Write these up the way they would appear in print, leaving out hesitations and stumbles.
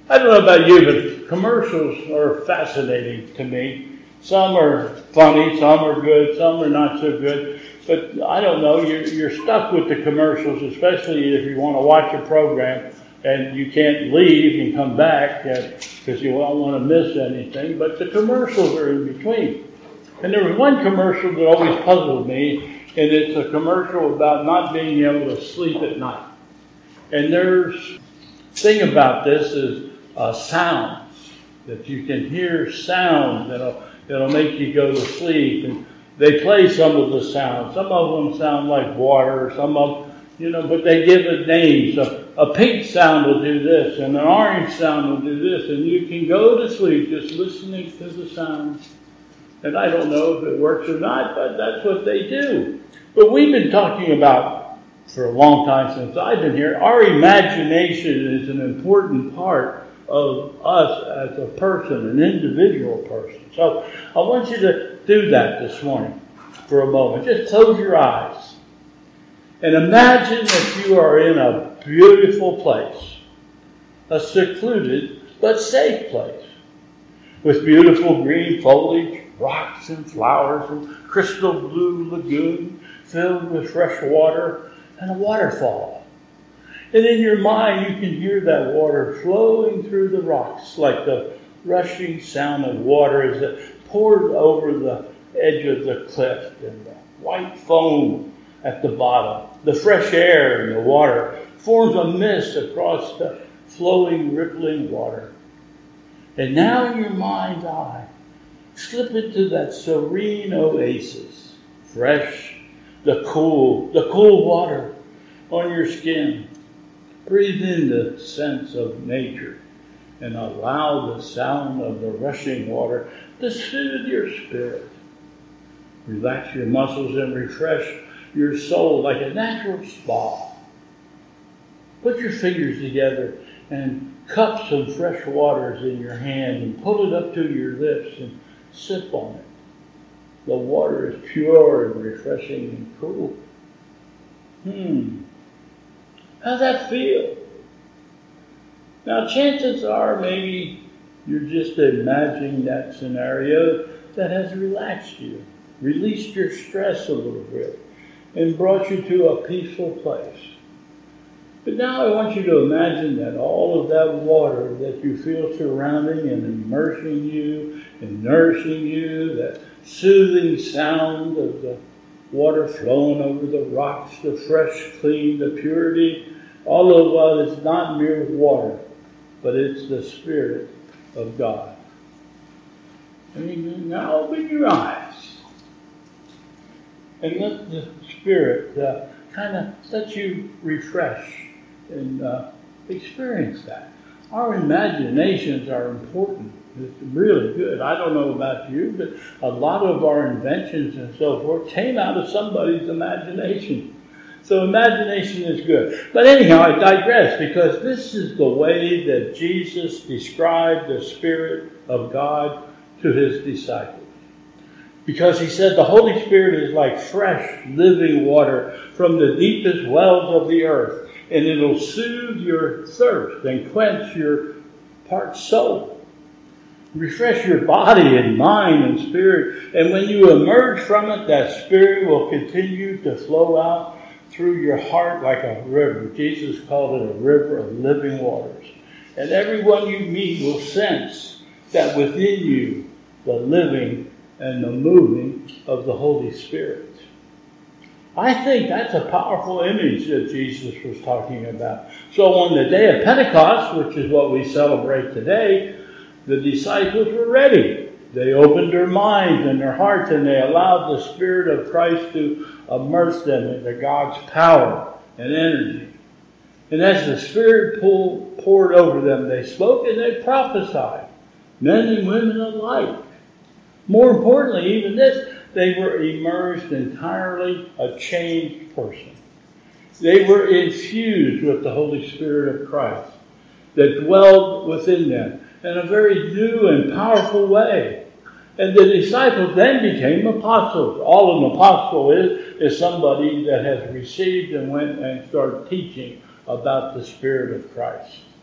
I don't know about you, but commercials are fascinating to me. Some are funny, some are good, some are not so good. But I don't know, you're stuck with the commercials, especially if you want to watch a program and you can't leave and come back because you don't want to miss anything. But the commercials are in between. And there was one commercial that always puzzled me, and it's a commercial about not being able to sleep at night. And there's thing about this is sounds, that you can hear sounds that'll make you go to sleep. And they play some of the sounds. Some of them sound like water, some of them, but they give it names. So a pink sound will do this, and an orange sound will do this, and you can go to sleep just listening to the sounds. And I don't know if it works or not, but that's what they do. But we've been talking about, for a long time since I've been here, our imagination is an important part of us as a person, an individual person. So I want you to do that this morning for a moment. Just close your eyes and imagine that you are in a beautiful place, a secluded but safe place, with beautiful green foliage, rocks and flowers, and crystal blue lagoon filled with fresh water, and a waterfall. And in your mind, you can hear that water flowing through the rocks like the rushing sound of water as it pours over the edge of the cliff, and the white foam at the bottom. The fresh air in the water forms a mist across the flowing, rippling water. And now in your mind's eye, slip into that serene oasis, fresh, the cool water on your skin. Breathe in the sense of nature and allow the sound of the rushing water to soothe your spirit. Relax your muscles and refresh your soul like a natural spa. Put your fingers together and cup some fresh waters in your hand and pull it up to your lips and sip on it. The water is pure and refreshing and cool. How's that feel? Now, chances are maybe you're just imagining that scenario that has relaxed you, released your stress a little bit, and brought you to a peaceful place. But now I want you to imagine that all of that water that you feel surrounding and immersing you and nourishing you, that soothing sound of the water flowing over the rocks, the fresh, clean, the purity, all of it is not mere water, but it's the Spirit of God. And now open your eyes and let the Spirit kind of let you refresh and experience that. Our imaginations are important. It's really good. I don't know about you, but a lot of our inventions and so forth came out of somebody's imagination. So imagination is good. But anyhow, I digress, because this is the way that Jesus described the Spirit of God to his disciples. Because he said the Holy Spirit is like fresh, living water from the deepest wells of the earth, and it'll soothe your thirst and quench your parched soul. Refresh your body and mind and spirit. And when you emerge from it, that Spirit will continue to flow out through your heart like a river. Jesus called it a river of living waters. And everyone you meet will sense that within you, the living and the moving of the Holy Spirit. I think that's a powerful image that Jesus was talking about. So on the day of Pentecost, which is what we celebrate today, the disciples were ready. They opened their minds and their hearts, and they allowed the Spirit of Christ to immerse them into God's power and energy. And as the Spirit poured over them, they spoke and they prophesied, men and women alike. More importantly, even this, they were immersed entirely a changed person. They were infused with the Holy Spirit of Christ that dwelled within them in a very new and powerful way. And the disciples then became apostles. All an apostle is somebody that has received and went and started teaching about the Spirit of Christ.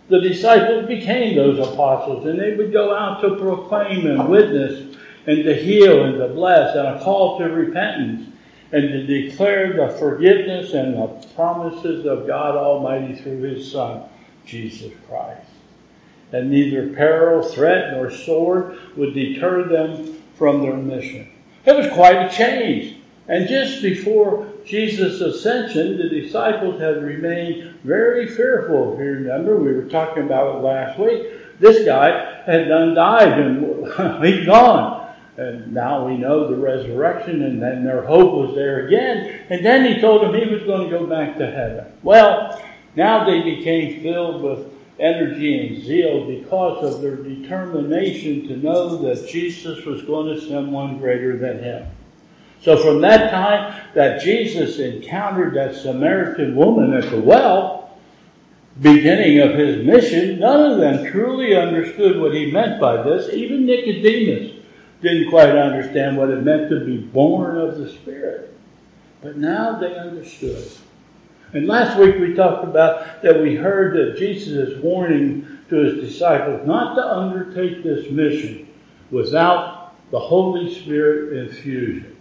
the disciples became those apostles, and they would go out to proclaim and witness and to heal and to bless, and a call to repentance, and to declare the forgiveness and the promises of God Almighty through His Son, Jesus Christ. And neither peril, threat, nor sword would deter them from their mission. It was quite a change. And just before Jesus' ascension, the disciples had remained very fearful. If you remember, we were talking about it last week. This guy had done died and he's gone. And now we know the resurrection, and then their hope was there again. And then he told them he was going to go back to heaven. Well, now they became filled with energy and zeal because of their determination to know that Jesus was going to send one greater than him. So from that time that Jesus encountered that Samaritan woman at the well, beginning of his mission, none of them truly understood what he meant by this. Even Nicodemus didn't quite understand what it meant to be born of the Spirit. But now they understood. And last week we talked about that we heard that Jesus is warning to his disciples not to undertake this mission without the Holy Spirit infusion.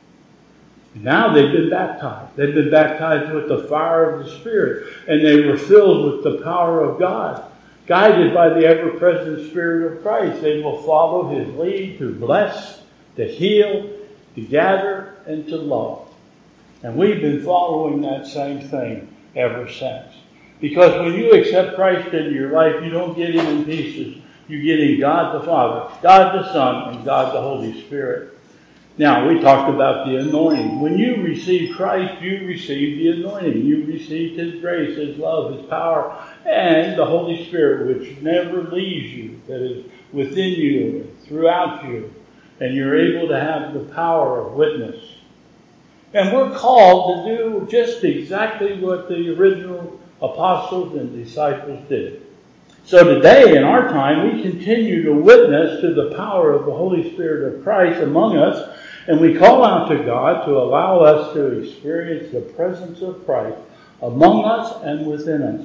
Now they've been baptized. They've been baptized with the fire of the Spirit, and they were filled with the power of God. Guided by the ever-present Spirit of Christ, they will follow His lead to bless, to heal, to gather, and to love. And we've been following that same thing ever since. Because when you accept Christ into your life, you don't get Him in pieces. You get in God the Father, God the Son, and God the Holy Spirit. Now, we talked about the anointing. When you receive Christ, you receive the anointing. You receive His grace, His love, His power, and the Holy Spirit, which never leaves you, that is within you and throughout you. And you're able to have the power of witness. And we're called to do just exactly what the original apostles and disciples did. So today, in our time, we continue to witness to the power of the Holy Spirit of Christ among us, and we call out to God to allow us to experience the presence of Christ among us and within us.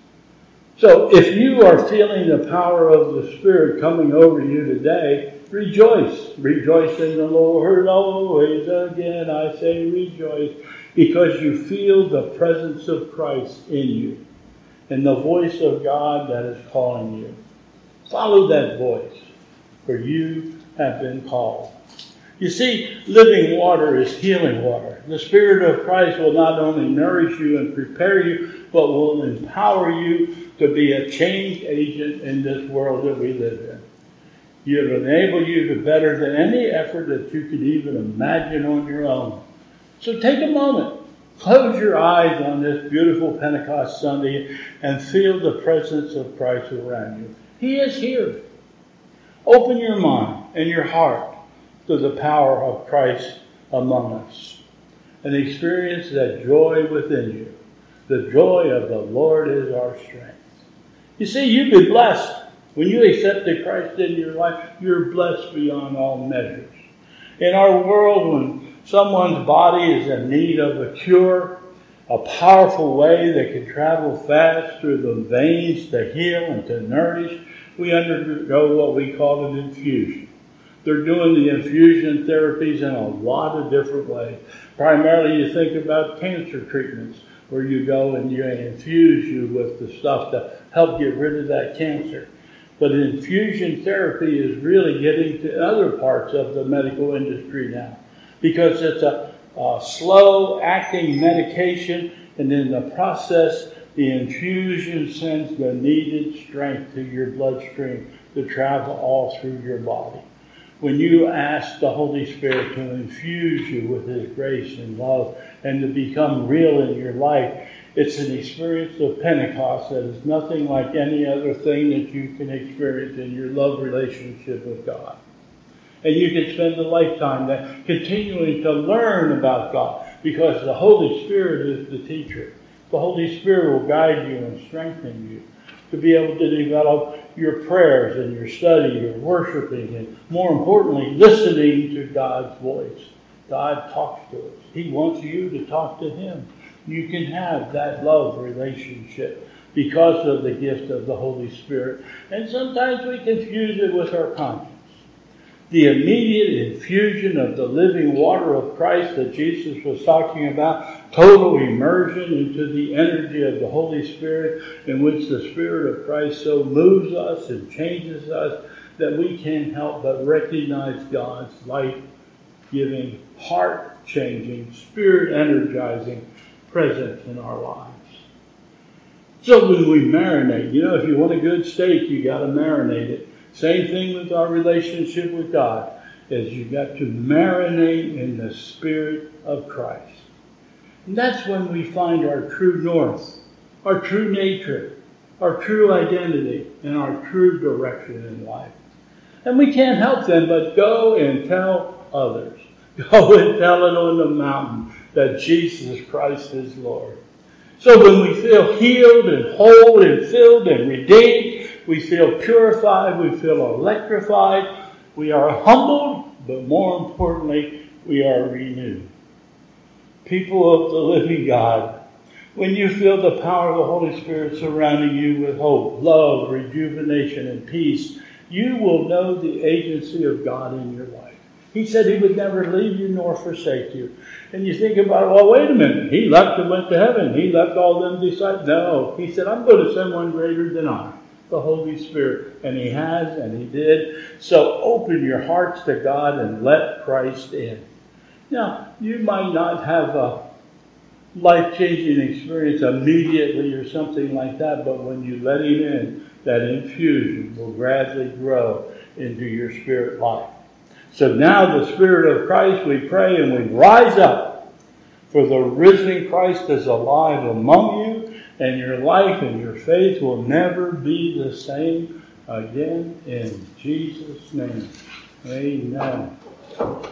So if you are feeling the power of the Spirit coming over you today, rejoice. Rejoice in the Lord always. Again, I say rejoice, because you feel the presence of Christ in you and the voice of God that is calling you. Follow that voice, for you have been called. You see, living water is healing water. The Spirit of Christ will not only nourish you and prepare you, but will empower you to be a change agent in this world that we live in. It will enable you to better than any effort that you could even imagine on your own. So take a moment. Close your eyes on this beautiful Pentecost Sunday and feel the presence of Christ around you. He is here. Open your mind and your heart to the power of Christ among us and experience that joy within you. The joy of the Lord is our strength. You see, you've been blessed. When you accepted Christ in your life, you're blessed beyond all measures. In our world, when someone's body is in need of a cure, a powerful way that can travel fast through the veins to heal and to nourish, we undergo what we call an infusion. They're doing the infusion therapies in a lot of different ways. Primarily, you think about cancer treatments, where you go and you infuse you with the stuff to help get rid of that cancer. But infusion therapy is really getting to other parts of the medical industry now, because it's a slow-acting medication, and in the process, the infusion sends the needed strength to your bloodstream to travel all through your body. When you ask the Holy Spirit to infuse you with His grace and love and to become real in your life, it's an experience of Pentecost that is nothing like any other thing that you can experience in your love relationship with God. And you can spend a lifetime that continuing to learn about God, because the Holy Spirit is the teacher. The Holy Spirit will guide you and strengthen you to be able to develop your prayers and your study, your worshiping, and more importantly, listening to God's voice. God talks to us. He wants you to talk to Him. You can have that love relationship because of the gift of the Holy Spirit. And sometimes we confuse it with our conscience. The immediate infusion of the living water of Christ that Jesus was talking about, total immersion into the energy of the Holy Spirit, in which the Spirit of Christ so moves us and changes us that we can't help but recognize God's life-giving, heart-changing, spirit-energizing presence in our lives. So when we marinate, if you want a good steak, you got to marinate it. Same thing with our relationship with God, is you've got to marinate in the Spirit of Christ. And that's when we find our true north, our true nature, our true identity, and our true direction in life. And we can't help them but go and tell others. Go and tell it on the mountain that Jesus Christ is Lord. So when we feel healed and whole and filled and redeemed, we feel purified, we feel electrified, we are humbled, but more importantly, we are renewed. People of the living God, when you feel the power of the Holy Spirit surrounding you with hope, love, rejuvenation, and peace, you will know the agency of God in your life. He said He would never leave you nor forsake you. And you think about, well, wait a minute. He left and went to heaven. He left all them disciples. No. He said, I'm going to send one greater than I, the Holy Spirit. And He has, and He did. So open your hearts to God and let Christ in. Now, you might not have a life-changing experience immediately or something like that, but when you let Him in, that infusion will gradually grow into your spirit life. So now the Spirit of Christ, we pray and we rise up, for the risen Christ is alive among you, and your life and your faith will never be the same again. In Jesus' name, amen.